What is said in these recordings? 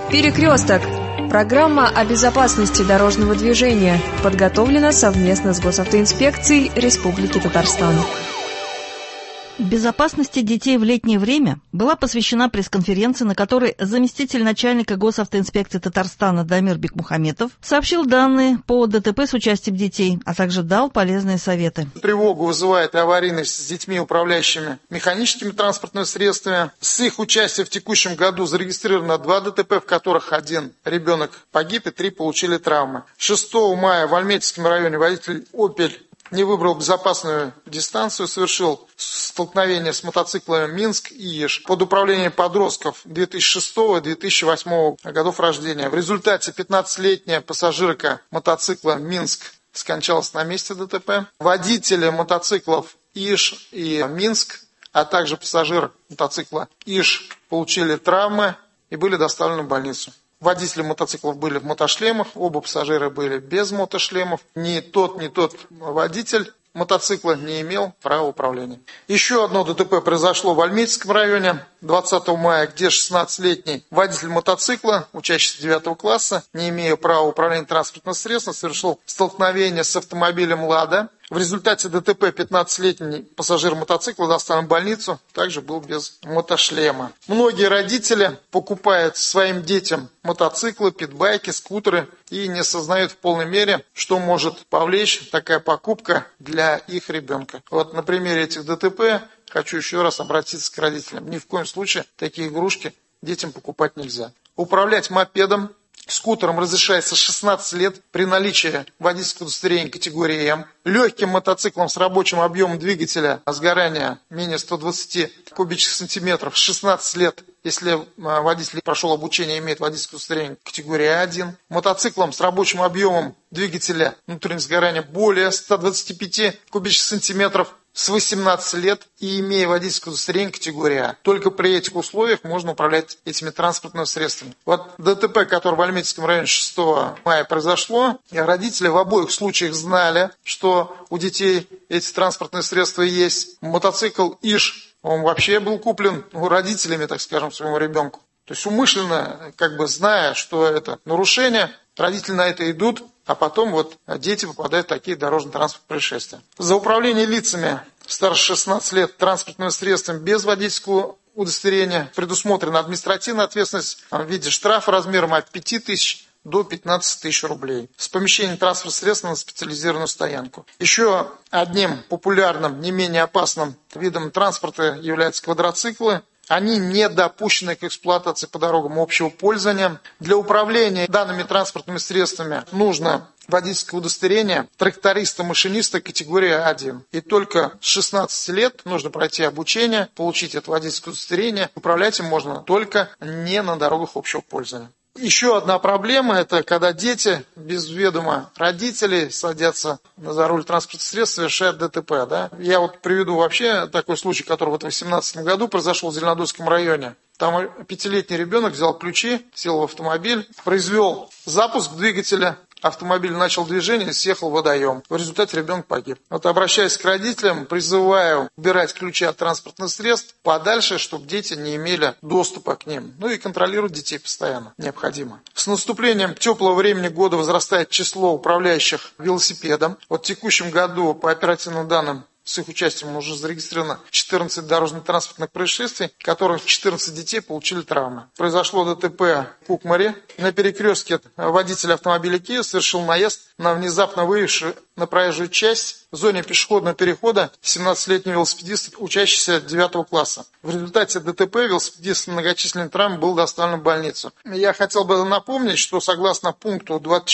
Перекресток. Программа о безопасности дорожного движения подготовлена совместно с Госавтоинспекцией Республики Татарстан. Безопасности детей в летнее время была посвящена пресс-конференция, на которой заместитель начальника Госавтоинспекции Татарстана Дамир Бекмухаметов сообщил данные по ДТП с участием детей, а также дал полезные советы. Тревогу вызывает аварийность с детьми, управляющими механическими транспортными средствами. С их участия в текущем году зарегистрировано 2 ДТП, в которых 1 ребенок погиб и 3 получили травмы. 6 мая в Альметьевском районе водитель «Опель» не выбрал безопасную дистанцию, совершил столкновение с мотоциклами «Минск» и «Иж» под управлением подростков 2006-2008 годов рождения. В результате 15-летняя пассажирка мотоцикла «Минск» скончалась на месте ДТП. Водители мотоциклов «Иж» и «Минск», а также пассажир мотоцикла «Иж» получили травмы и были доставлены в больницу. Водители мотоциклов были в мотошлемах, оба пассажира были без мотошлемов. Ни тот водитель мотоцикла не имел права управления. Еще одно ДТП произошло в Альметьевском районе 20 мая, где 16-летний водитель мотоцикла, учащийся 9 класса, не имея права управления транспортным средством, совершил столкновение с автомобилем «Лада». В результате ДТП 15-летний пассажир мотоцикла доставлен в больницу, также был без мотошлема. Многие родители покупают своим детям мотоциклы, питбайки, скутеры и не осознают в полной мере, что может повлечь такая покупка для их ребенка. Вот на примере этих ДТП хочу еще раз обратиться к родителям. Ни в коем случае такие игрушки детям покупать нельзя. Управлять мопедом, скутером разрешается с 16 лет при наличии водительского удостоверения категории М. Легким мотоциклом с рабочим объемом двигателя сгорания менее 120 кубических сантиметров с 16 лет, если водитель прошел обучение и имеет водительское удостоверение категории А1. Мотоциклом с рабочим объемом двигателя внутреннего сгорания более 125 кубических сантиметров с 18 лет и имея водительское удостоверение категории А. Только при этих условиях можно управлять этими транспортными средствами. Вот ДТП, которое в Альметьевском районе 6 мая произошло, и родители в обоих случаях знали, что у детей эти транспортные средства есть. Мотоцикл «Иж», он вообще был куплен родителями, так скажем, своему ребенку. То есть умышленно, зная, что это нарушение, родители на это идут, а потом дети попадают в такие дорожно-транспортные происшествия. За управление лицами старше 16 лет транспортными средствами без водительского удостоверения предусмотрена административная ответственность в виде штрафа размером от 5 тысяч до 15 тысяч рублей с помещением транспортных средств на специализированную стоянку. Еще одним популярным, не менее опасным видом транспорта являются квадроциклы. Они не допущены к эксплуатации по дорогам общего пользования. Для управления данными транспортными средствами нужно водительское удостоверение тракториста-машиниста категории А1. И только с 16 лет нужно пройти обучение, получить это водительское удостоверение. Управлять им можно только не на дорогах общего пользования. Еще одна проблема – это когда дети без ведома родителей садятся за руль транспортных средств, совершают ДТП. Я приведу вообще такой случай, который в 2018 году произошел в Зеленодольском районе. Там 5-летний ребенок взял ключи, сел в автомобиль, произвел запуск двигателя. Автомобиль начал движение, съехал в водоем. В результате ребенок погиб. Обращаясь к родителям, призываю убирать ключи от транспортных средств подальше, чтобы дети не имели доступа к ним. И контролировать детей постоянно необходимо. С наступлением теплого времени года возрастает число управляющих велосипедом. В текущем году, по оперативным данным, с их участием уже зарегистрировано 14 дорожно-транспортных происшествий, в которых 14 детей получили травмы. Произошло ДТП в Кукмаре. На перекрестке водитель автомобиля Kia совершил наезд на внезапно выехавший на проезжую часть в зоне пешеходного перехода 17-летний велосипедист, учащийся 9 класса. В результате ДТП велосипедист с многочисленными травмами был доставлен в больницу. Я хотел бы напомнить, что согласно пункту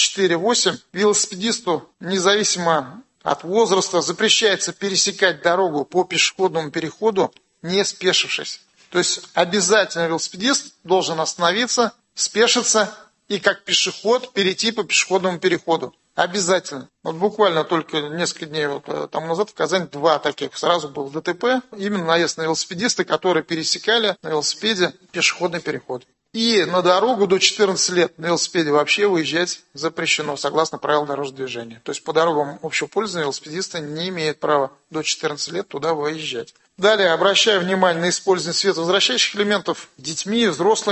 24.8 велосипедисту, независимо от возраста, запрещается пересекать дорогу по пешеходному переходу, не спешившись. То есть обязательно велосипедист должен остановиться, спешиться и как пешеход перейти по пешеходному переходу. Обязательно. Буквально только несколько дней тому назад в Казани 2 таких. Сразу был ДТП. Именно наезд на велосипедисты, которые пересекали на велосипеде пешеходный переход. И на дорогу до 14 лет на велосипеде вообще выезжать запрещено, согласно правилам дорожного движения. То есть по дорогам общего пользования велосипедисты не имеют права до 14 лет туда выезжать. Далее, обращаю внимание на использование световозвращающих элементов детьми и взрослыми.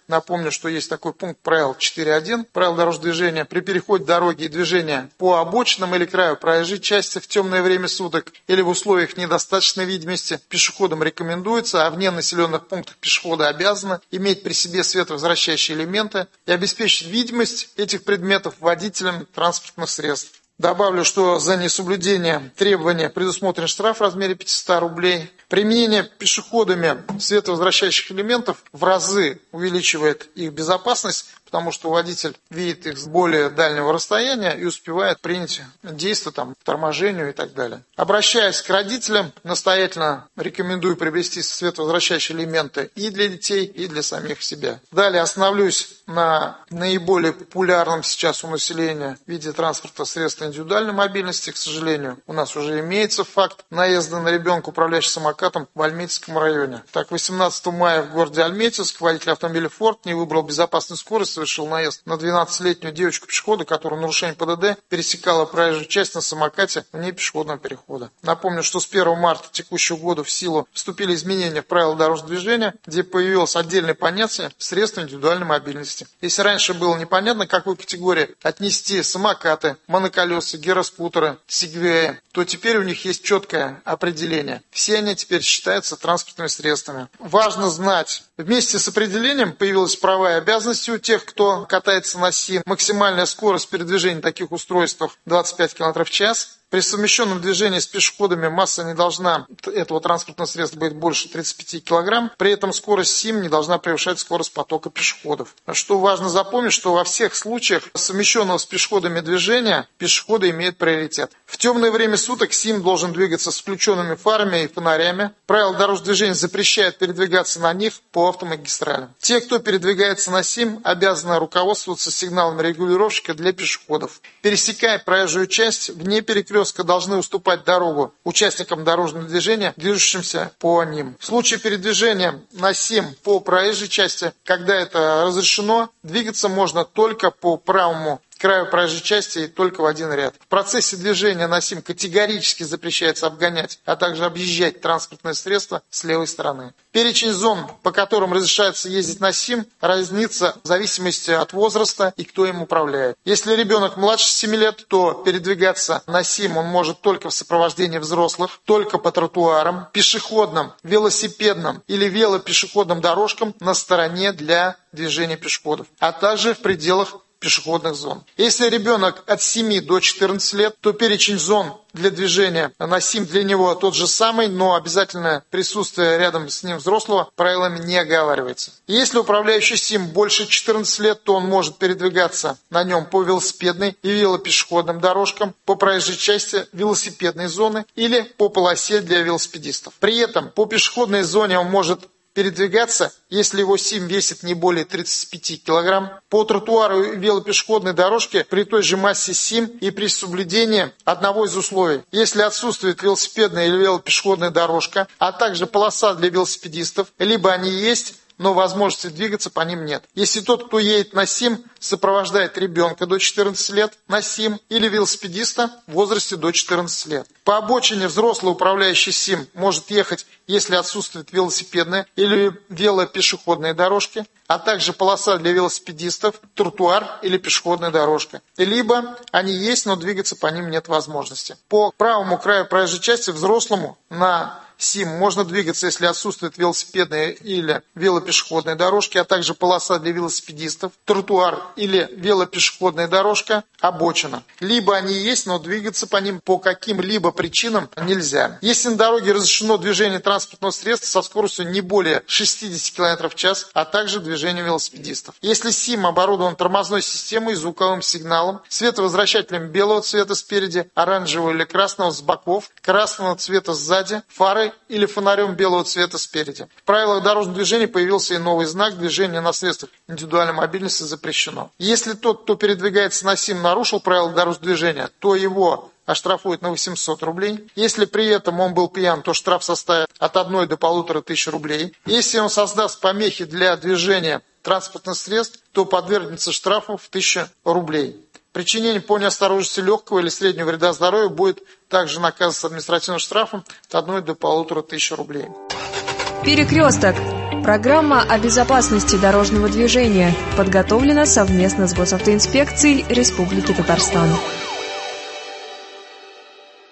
Напомню, что есть такой пункт правил 4.1 правил дорожного движения. При переходе дороги и движения по обочинам или краю проезжей части в темное время суток или в условиях недостаточной видимости пешеходам рекомендуется, а вне населенных пунктов пешеходы обязаны иметь при себе световозвращающие элементы и обеспечить видимость этих предметов водителям транспортных средств. Добавлю, что за несоблюдение требования предусмотрен штраф в размере 500 рублей. Применение пешеходами световозвращающих элементов в разы увеличивает их безопасность, потому что водитель видит их с более дальнего расстояния и успевает принять действия к торможению и так далее. Обращаясь к родителям, настоятельно рекомендую приобрести световозвращающие элементы и для детей, и для самих себя. Далее остановлюсь на наиболее популярном сейчас у населения виде транспорта средства индивидуальной мобильности. К сожалению, у нас уже имеется факт наезда на ребенка, управляющего самокатом, в Альметьевском районе. Так, 18 мая в городе Альметьевск водитель автомобиля Ford не выбрал безопасную скорость, совершил наезд на 12-летнюю девочку-пешехода, которая в нарушении ПДД пересекала проезжую часть на самокате вне пешеходного перехода. Напомню, что с 1 марта текущего года в силу вступили изменения в правила дорожного движения, где появилось отдельное понятие средства индивидуальной мобильности. Если раньше было непонятно, к какой категории отнести самокаты, моноколеса, гироскутеры, сегвеи, то теперь у них есть четкое определение. Все они теперь считаются транспортными средствами. Важно знать, вместе с определением появилась права и обязанности у тех, кто катается на СИМ. Максимальная скорость передвижения таких устройств 25 км в час. При совмещенном движении с пешеходами масса не должна этого транспортного средства быть больше 35 кг. При этом скорость СИМ не должна превышать скорость потока пешеходов. Что важно запомнить, что во всех случаях совмещенного с пешеходами движения пешеходы имеют приоритет. В темное время суток СИМ должен двигаться с включенными фарами и фонарями. Правила дорожного движения запрещают передвигаться на них по автомагистралям. Те, кто передвигается на СИМ, обязаны руководствоваться сигналами регулировщика для пешеходов. Пересекая проезжую часть, вне перекрестка должны уступать дорогу участникам дорожного движения, движущимся по ним. В случае передвижения на СИМ по проезжей части, когда это разрешено, двигаться можно только по правому краю проезжей части и только в один ряд. В процессе движения на СИМ категорически запрещается обгонять, а также объезжать транспортное средство с левой стороны. Перечень зон, по которым разрешается ездить на СИМ, разнится в зависимости от возраста и кто им управляет. Если ребенок младше 7 лет, то передвигаться на СИМ он может только в сопровождении взрослых, только по тротуарам, пешеходным, велосипедным или велопешеходным дорожкам на стороне для движения пешеходов, а также в пределах пешеходных зон. Если ребенок от 7 до 14 лет, то перечень зон для движения на СИМ для него тот же самый, но обязательное присутствие рядом с ним взрослого правилами не оговаривается. Если управляющий СИМ больше 14 лет, то он может передвигаться на нем по велосипедной и велопешеходным дорожкам, по проезжей части велосипедной зоны или по полосе для велосипедистов. При этом по пешеходной зоне он может передвигаться, если его СИМ весит не более 35 кг, по тротуару и велопешеходной дорожке при той же массе СИМ и при соблюдении одного из условий. Если отсутствует велосипедная или велопешеходная дорожка, а также полоса для велосипедистов, либо они есть, но возможности двигаться по ним нет. Если тот, кто едет на СИМ, сопровождает ребенка до 14 лет на СИМ или велосипедиста в возрасте до 14 лет. По обочине взрослый управляющий СИМ может ехать, если отсутствует велосипедная или велопешеходные дорожки, а также полоса для велосипедистов, тротуар или пешеходная дорожка. Либо они есть, но двигаться по ним нет возможности. По правому краю проезжей части взрослому на СИМ можно двигаться, если отсутствует велосипедная или велопешеходная дорожки, а также полоса для велосипедистов, тротуар или велопешеходная дорожка, обочина. Либо они есть, но двигаться по ним по каким-либо причинам нельзя. Если на дороге разрешено движение транспортного средства со скоростью не более 60 км в час, а также движение велосипедистов. Если СИМ оборудован тормозной системой, звуковым сигналом, световозвращателем белого цвета спереди, оранжевого или красного с боков, красного цвета сзади, фарой или фонарем белого цвета спереди. В правилах дорожного движения появился и новый знак: движение на средствах индивидуальной мобильности запрещено. Если тот, кто передвигается на СИМ, нарушил правила дорожного движения, то его оштрафуют на 800 рублей. Если при этом он был пьян, то штраф составит от 1 до 1500 рублей. Если он создаст помехи для движения транспортных средств, то подвергнется штрафу в 1000 рублей. Причинение по неосторожности легкого или среднего вреда здоровью будет также наказываться административным штрафом от 1 до 1500 рублей. Перекресток. Программа о безопасности дорожного движения подготовлена совместно с Госавтоинспекцией Республики Татарстан.